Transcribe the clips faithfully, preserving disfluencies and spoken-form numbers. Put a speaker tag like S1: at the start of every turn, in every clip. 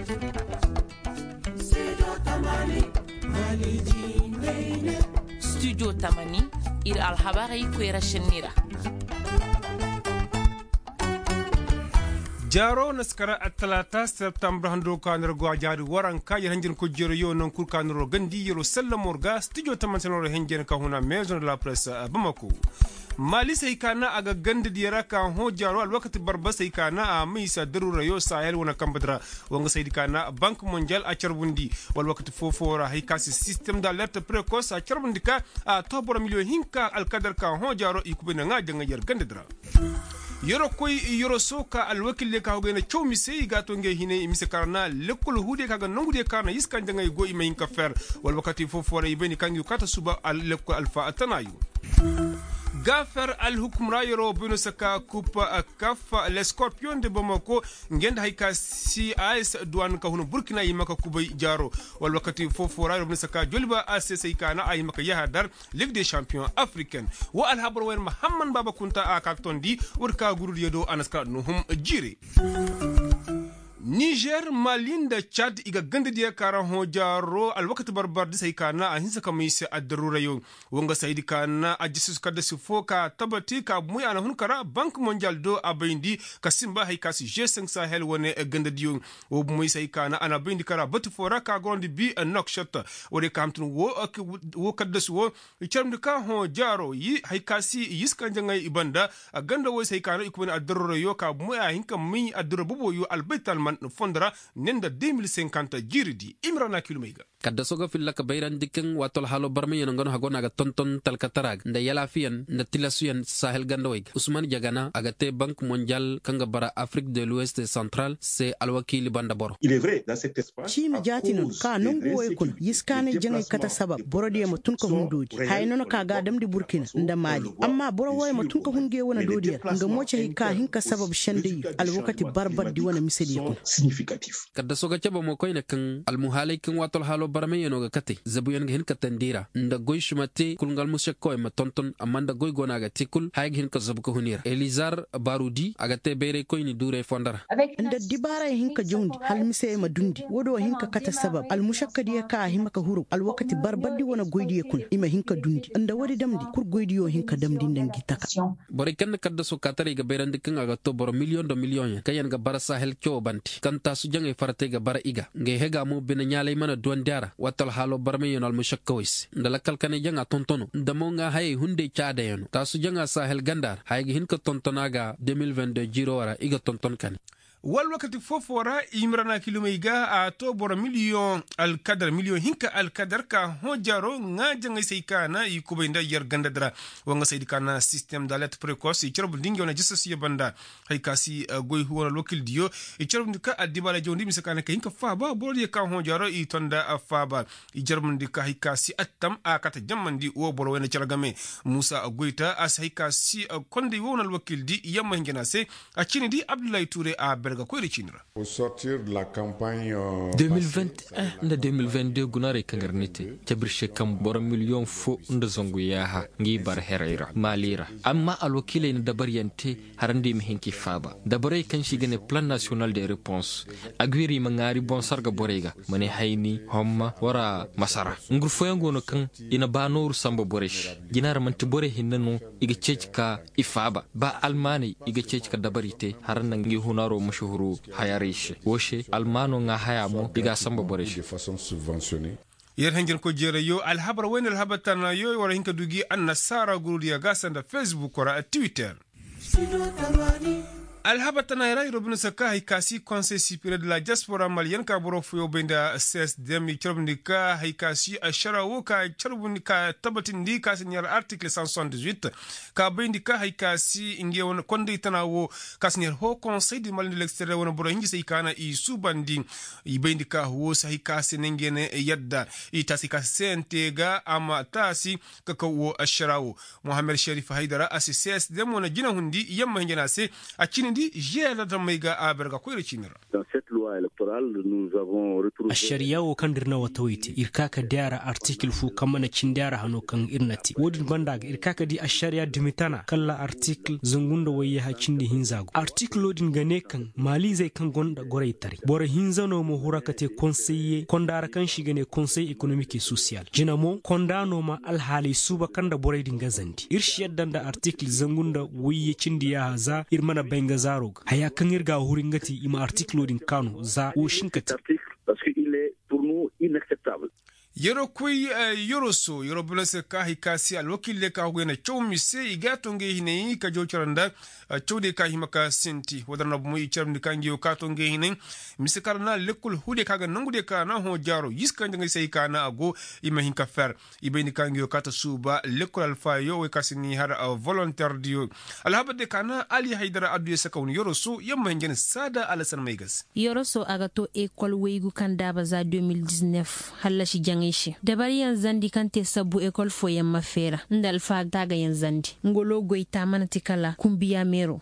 S1: Studio Tamani ir alhabari kwera shenira.
S2: jaro naskara atalata septembre hando kanor go jaari waran ka yer hanjin ko jero yo non kur kanor gandi yero sellamorga studio tamantanor hanjin ka huna maison de la presse bamako mali sai kana aga gandi diyara kan ho jaro al wakati barba sai kana a misa darura yo sahel wona kambadra wonga sai kana banque mondiale a charbundi wal wakati fofora hay kasi système d'alerte précoce a charbundi ka a toboro million hinka al kadar kan ho jaro ikubena nga janga yer gandi dra yoro koy yoro soka al wakil ka hogena chawmi sey gato nge hine mise karna lekul hude kaga nongude karna yiskan janga go imayin ka fer wal wakati fofora ibeni kangi kata suba al lekul alfa atanayu Gafer al-Hukmra yoro bino saka kupa kafa le Scorpion de Bamako ngenda haika C I S douane ka huno Burkina yimaka kubay jaro wal wakati fofora yoro bino saka joliba asese kana ay maka yahadar Ligue des Champions africaine wa al-habr wer Muhammad Baba Kunta akaktondi urka gurul yedo anaska nuhum jiri Niger, Mali da Chad iga ganda dia kara ho jaro al wakati barbar di sai kana a hinsa kama ise adarura yo wonga saidi kana a jisus kada su foka tabati ka muy ana hun kara bank mondial do a bayindi ka simba hay kasi G cinq Sahel wone ganda diyo wo muy sai kana ana bayindi kara batu fora ka gondi bi a knockshot wode ka hamtun wo wo kada su wo charmdi ka ho jaro yi hay kasi yiska jangai ibanda a ganda wo sai kana ikubena adarura yo ka muy a hinka muy adarura bubo yo albaital fondra nenda deux mille cinquante jiridi imrana kilomega
S3: kadda soga filla ka bayran dikken watol halo barme yon ngono hagona ga tonton talkatarag nda yala fiyan nda tilasuyan sahel gandoy usman jagana agate banque mondiale kanga bara afrique de l'ouest central c'est alwakili banda boro
S4: il est vrai dans cet espace
S5: chimi jatinun ka nongo way kun yiskane jangay kata sabab borodi mo tun ko hundoji hay nono ka ga damdi burkina nda mali amma boro way mo tun ko hunge wona dodiya nga moce hika hinka sabab shande alwakati barbar di wona misali ko
S4: significatif
S3: kadda soga chaba mo koyne kan almuhalay kan watol halo barme yono ga kate zabu yon hin katandira nda goy shumate kulngal mushakko ma tonton amanda goy gona ga tikul hay hin ka zabu ko hunira elizar barudi agate bere koyni dure fondara
S5: nda dibara hin ka jondi hal mise ma dundi wodo hin ka kata sabab al mushakka diya ka himaka huru al wakati barbaddi wona goydi kun ima hin ka dundi nda wadi damdi kur goydi yo hin ka damdi ndangi taka
S3: bore kan kadda so katari ga berandi kan aga to boro million do million kayan ga bara sahel kyo banti kanta su jangai farate ga bara iga nge hega mo bina nyalay mana don dara watal halo barme yon al mushakkawis ndala kalkane janga tontono ndamo nga hay hunde chaada yon ta su janga sahel gandar hay hin ka tontonaga deux mille vingt-deux jiro wara iga tonton kan
S2: wal wakati fofora imrana kilomega a to boro million al kadar million hinka al kadar ka hojaro nga janga sai kana i kubinda yar gandadra wanga sai kana système d'alerte précoce i chorbu dingi ona jissa siya banda hay kasi goy huwa lokil dio i chorbu ndika adibala jondi misakana ka hinka faba boro ka hojaro i tonda faba i chorbu ndika hay kasi attam akata jammandi wo boro wena chargame Musa Goita as hay kasi konde wona lokil di yamma hingena se a chini di Abdoulaye Touré a
S6: au sortir de la campagne euh,
S7: deux mille vingt et un nda deux mille vingt-deux gunare kangarnite tabirche kam boro million fo nda zongu yaha ngi bar herera malira amma alwakile ne dabar yante harande mi hinki faba dabare kan shi gane plan national de réponse agwiri mangari bon sarga borega mane hayni homma wara masara ngur foyango no kan ina banor samba boresh ginar man tibore hinno iga cecka ifaba ba almani iga cecka dabarite haran ngi hunaro shuhuru hayarishe woshe almano nga hayamo diga samba boresh
S6: de façon subventionnée
S2: yer hangen ko jere yo alhabra wen alhabatana yo wala hinka dugi annasara gurudiya gasanda Facebook ora Twitter alhabatana yara robinu saka hikasi conseil supérieur de la diaspora malienne ka boro fuyo benda C S D M charbundika hikasi ashara wo ka charbundika tabatindi ka signal article cent soixante-dix-huit ka bendika hikasi inge won konde tanawo ka signal ho conseil du Mali de l'extérieur won boro hingi sai kana i subandi i bendika wo sai hikasi nengene yadda i tasika sentega ama tasi ka wo ashara wo Mohamed Sharif Haidara as C S D M wona jina hundi yamma ngena se a chini ndi jela da mai ga aberga ko ircinira
S8: dans cette loi électorale nous avons retrouvé
S9: ashariya wo kan dirna wata witi irkaka diara article fu kamana cindara hano kan irnati wodin bandaga irkaka di ashariya dimitana kala article zungunda waye ha cindi hinzago article odin gane kan mali zai kan gonda gorai tare bora hinzano mo hurakate conseiller kondara kan shigane conseil économique et social jinamo kondano ma alhali suba kanda borai dinga zandi irshi yaddan da article zangunda waye cindi ya haza irmana benga zarog haya kan irga huringati ima article odin kano za o shinkati
S8: parce qu'il est pour nous inacceptable.
S2: Yoro kui uh, yoro so yoro bulase ka hikasi alwakile ka hugena chowmise igatonge hine ka jocharanda uh, chowde ka himaka senti wadarna bumu icharndi kangi okatonge hine misekarna lekul hude kaga nangude ka na ho jaro yiska ndangi sei kana ago ima hinka fer ibeni kangi okata suba lekul alfa yo we kasini har uh, volontaire dio alhabade kana ali haidara adu saka un yoro so yamma ngene sada alasan maigas
S10: yoro so agato école weigu kandaba za deux mille dix-neuf halashi jangi dabari yan zandi kante sabu école fo yamma fera ndal fa daga yan zandi ngolo goita mana tikala kumbiya mero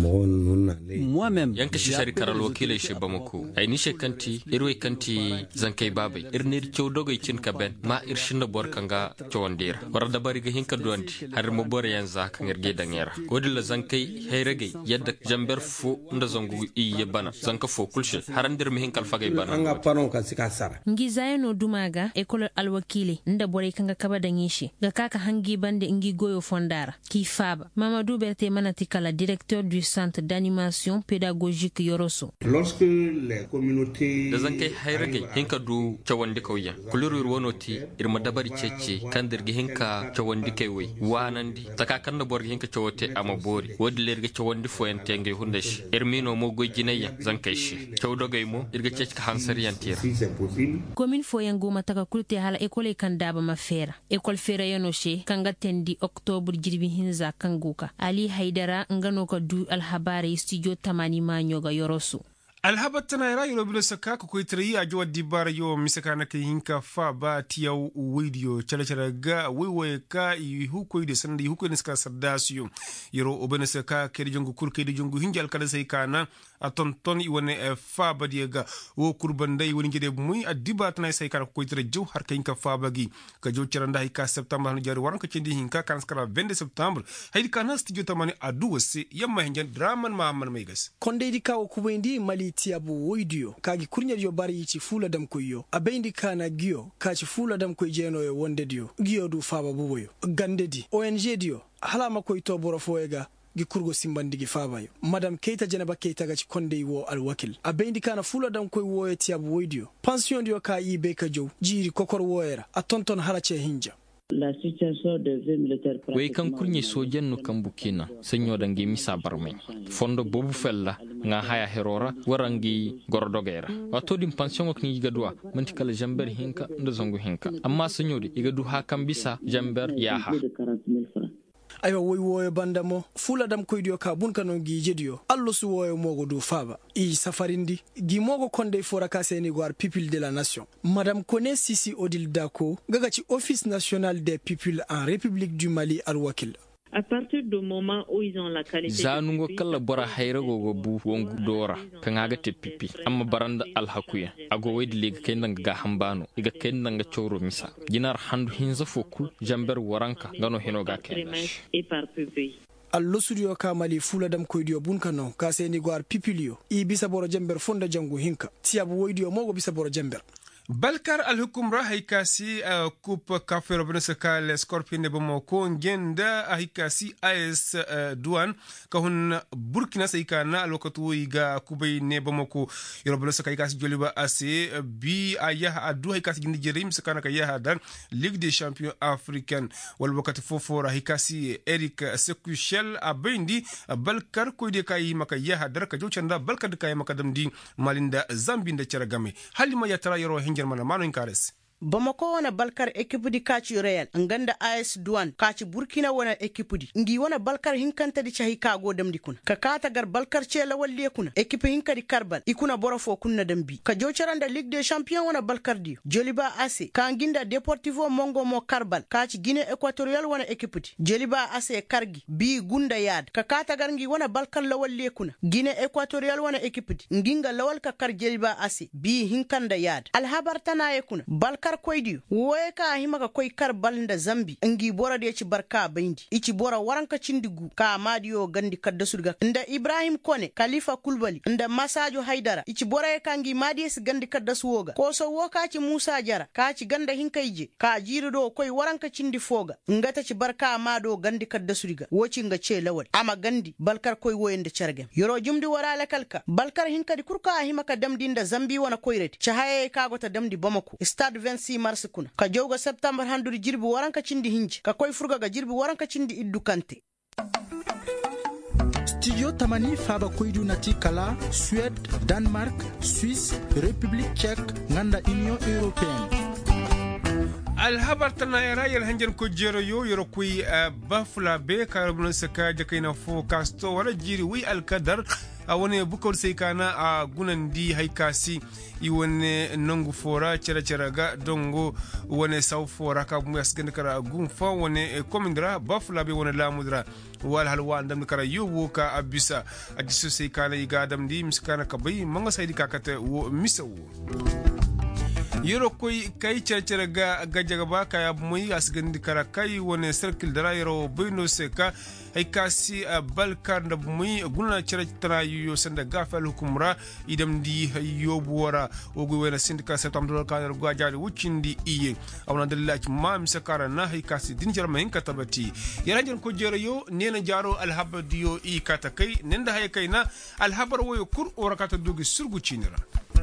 S7: moi même yanka shi shari karal wakile shi bamako ai ni shekanti irwe kanti zankai babai irnir chowdogo icin kaben ma irshinda bor kanga chowandira wara dabari ga hinka duanti har mo bor yan za kan irge dangera godilla zankai hayrege yadda jamber fo nda zongu iye bana zanka fo kulshe harandir mi hinkal fagay bana
S11: anga paron ka sikasara
S10: ngizayo dumaga école alwakile nda bore kanga kaba dangishi ga kaka hangi bande ngi goyo fondara ki faba Mamadou Berté Manatikala directeur du centre d'animation pédagogique Yoroso
S11: lorsque les communautés
S7: da zankai hayrege hinka du chawandi kawya kuluru wonoti irma dabari cece kandirge hinka chawandi kaywe wanandi takakan da borge hinka chawote amabori wodilerge chawandi foyentenge hundesh ermino mo gojinaya zankai shi chawdogay mo irge cece ka hansari yantira
S10: commune foyengo mataka kulte hala école kandaba mafera école fera yonoshe kanga tendi octobre jirbi hinza kanguka ali haidara ngano ka du alhabari studio tamani manyoga Yoroso
S2: alhabatana ira yoro bilo saka ko koitri a jodi bar yo misakana ke hinka fa ba tiyaw video chala chala ga wewe ka i huko ide sandi huko ne ska sadasio yoro obene saka ke jongu kurke de jongu hinjal kada sai kana a ton ton i wone e fa ba diega wo kurbandai woni gede muy a dibatna sai kana ko koitri jow har ke hinka fa bagi ka jow charanda hika septembre han jari waran ko cendi hinka kan skara vingt septembre haydi kana studio tamani adu wasi yamma hinjan draman ma man megas
S12: konde di kawo kubendi mali tiabu woidio kagi kurnyar yo bari yici fula dam koyo abendi kana giyo kaci fula dam koy jeno yo wonde dio giyo du faba buboyo gande di O N G dio hala makoy to boro foega gi kurgo simbandigi fabayo madam Keita Janaba Keita gaci konde wo alwakil abendi kana fula dam koy woye tiabu woidio pension dio ka ibe ka jow jiri kokor woyera a tonton halace hinja
S13: La situation des vieux militaires
S7: way kan kurnye sojen no kan bukina senyo dangi misa barmay fondo bobu fella nga haya herora warangi gordogera wato dim pension ko ni gadwa manti kala jamber hinka ndo zongu hinka amma senyo di igadu ha kan bisa jamber yaha
S12: aywa woy woyo bandamo fula dam koydio ka bun kanon gi jedio allo su woyo mogo do faba i safarindi gi mogo konde fora ka seni gwar people de la nation madame Kone Sisi Odile Dako gagaci office national des people en République du Mali alwakil
S13: à partir du moment où ils ont la qualité
S7: zanungo kala bora hayra gogo bu wongu dora kangaga te pipi amma baranda alhakuya ago waydi lega kendanga ga hambano iga kendanga choro misa jinar handu hinza fokul jamber waranka ngano hinoga kenash
S12: allo studio ka mali fula dam koydio bunkano ka seni gwar pipilio i bisa boro jamber fonda jangu hinka tiabu woydio mogo bisa boro jamber
S2: balkar alhukumra haikasi uh, coupe café robinesa ka le scorpion de bamako ngenda haikasi as uh, douane ka hun burkina saikana alokatu iga kubay ne bamako robinesa ka haikasi joliba ase uh, bi ayah adu haikasi gindi jerim sakana ka yah dan ligue des champions africaine wal wakati fofora haikasi Eric Sekushel abendi uh, balkar koyde kay maka yah dar ka jochanda balkar kay maka damdi malinda zambinda charagame halima yatara yoro germana mano inkares
S5: Bamako wana balkar ekipu di kaci Real nganda A S Douane kaci Burkina wana ekipu di ngi wana balkar hinkanta di chahi kago damdi kuna ka kata gar balkar ce lawalli kuna ekipu hinka di Karbal ikuna borofo kunna dambi ka jocaranda Ligue des Champions wana balkar di Joliba A C ka nginda Deportivo Mongo mo Karbal kaci Guinée Equatorial wana ekipu di Joliba A C Kargi bi gunda yad ka kata gar ngi wana balkar lawalli kuna Guinée Equatorial wana ekipu di nginga lawal ka kar Joliba A C bi hinkanda yad alhabar tana kuna balkar koydi woye ka himaka koy kar balnda Zambi ngi bora de ci barka bayndi ici bora waranka cindigu ka madiyo gandi kadda surga nda Ibrahim Kone Khalifa Kulbali nda Masajo Haidara ici bora e kangi madiyes gandi kadda suwoga ko so woka ci Musa Jara ka ci ganda hinkayje ka jiri do koy waranka cindi foga ngata ci barka mado gandi kadda surga woci nga ce lawal ama gandi balkar koy woyende cargem yoro jumdi warala kalka balkar hinkadi kurka himaka damdi nda Zambi wana koyreti ci haye kagota damdi Bamako stade vingt-six mars kuna ka jowga septembre handuri jirbi waranka cindi hinji ka koy furga ga jirbi waranka cindi iddu kante.
S14: Studio Tamani faba koydu nati kala Suède, Danemark, Suisse, République tchèque, nganda Union européenne.
S2: alhabar tana yara yar hanjar ko jero yo yoro kuy bafula be karabun saka jakaina fo kasto wala jiri wi alkadar a wani bukor sai kana a gunan di haikasi i wani nangu fora cera cera ga dongo wani sau fora ka mu yasganda kara gun fa wani komindra bafula be wani lamudra wal halwa andam kara yuwo ka abisa a jisu sai kana i gadam di miskana kabai manga sai di kakata wo misawo yoro koy kay cercere ga gajaga ba kaya muy asgandi kara kay woni circle dara yoro bino seka ay kasi balkar da muy guna cercere yo sanda gafal hukumra idam di yobu wara ogo wena sindika septembre kan go jaari wucindi iye awna dallaki mam sakara na hay kasi din jarma hin katabati yaranjen ko jero yo nena jaro alhabadiyo i kata kay nenda hay kayna alhabar woyo kur orakata dogi surgu cinira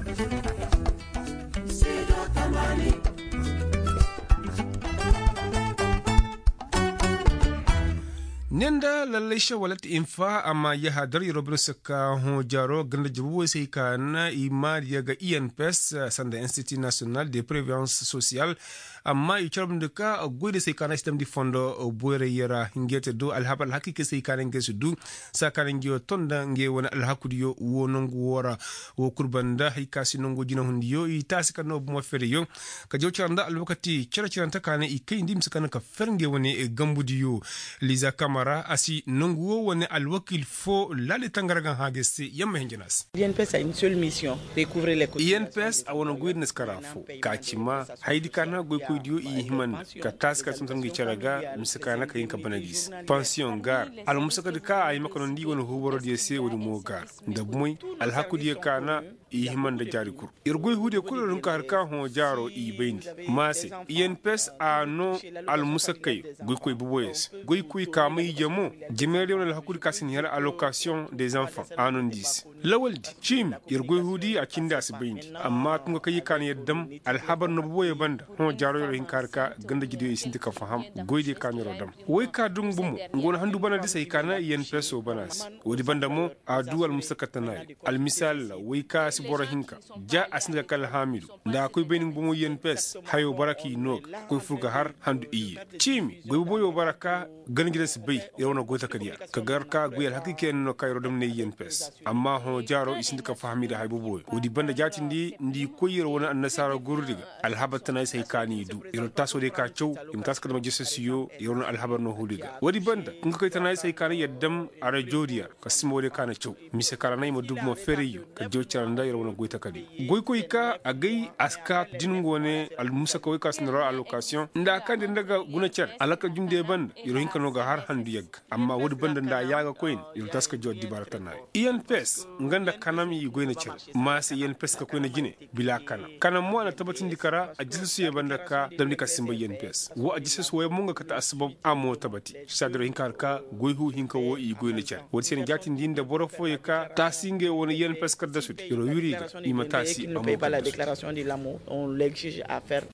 S2: nenda lalaisha walat infa ama ya hadari robin saka ho jaro ganda jibu sai kana imar yaga I N P S sanda Institut National de Prévoyance Sociale amma i charbin da ka goide sai kana system di fondo boere yara hingete do alhabal hakike sai kana ngesu du sakana ngiyo tonda nge wona alhakudiyo wonongo wora wo kurbanda hikasi nongo jina hundiyo i tasika no mo feriyo ka jawchanda alwakati chara chanta kana i kai ndim sakana ka fernge woni gambudiyo liza kamara asi nongo woni alwakil fo lale tangaraga hagese yamma hinjinas
S15: I N P S a une seule mission découvrir les
S2: I N P S a wona goide neskarafo kachima haidi kana goy dio i himan ka taska sun tangi charaga misakana ka yinka banagis pension gar al musaka de ka ay makon ndi wona huboro de se woni mo gar da moy al hakudi kana i himan da jari kur irgoy hude kulorun ka har ka ho jaro i bayndi mase I N P S a no al musakay goy koy buboyes goy koy ka may jamo jemere wona al hakudi kasin yara allocation des enfants anon dix lawaldi chim irgoy hudi a kinda su bayndi amma tunga kay kan yeddam al habar no buboye banda ho jaro yoro hinkarka ganda jido e sinti ka faham goyde kamero dam woy ka dung bumu ngona handu bana de say kana yen peso banas wodi banda mo a duwal musakatana al misal woy ka si boro hinka ja asnga kal hamidu nda koy benin bumu yen pes hayo baraki nok koy fuga har handu iye chimi goy boyo baraka gan gida si bay yawna gota kadiya ka garka goyal hakike no kayro dam ne yen pes amma ho jaro isinti ka fahmida hay boboy wodi banda jati ndi ndi koyiro wona annasara gurdiga al habatana say kani du iro taso de ka chow im taska dama jesse siyo iro alhabar no huliga wadi banda kunga koy tanay say kana yaddam ara jodiya ka simo de kana chow mise kala nay mo dub mo feriyo ka jochara nda iro wona goyta kadi goy koy ka agay aska dinungone al musa koy ka snara allocation nda kande ndaga guna cer alaka jumde banda iro hinka no ga har handu yag amma wadi banda nda yaga koyin iro taska joddi baratanay I N P S nganda kanam yi goyna cer ma se I N P S ka koyna jine bila kana kanam mo na tabatin dikara a jilsu banda ka damni ka simba yen pes wo a jises wo munga kata asbab amo tabati sadro hinkar ka goyhu hinka wo i goyne cer wo sen jati ndinde boro foye ka tasinge wona yen pes ka dasudi ro yuriga imata si amo
S15: la déclaration de l'amour on l'exige à faire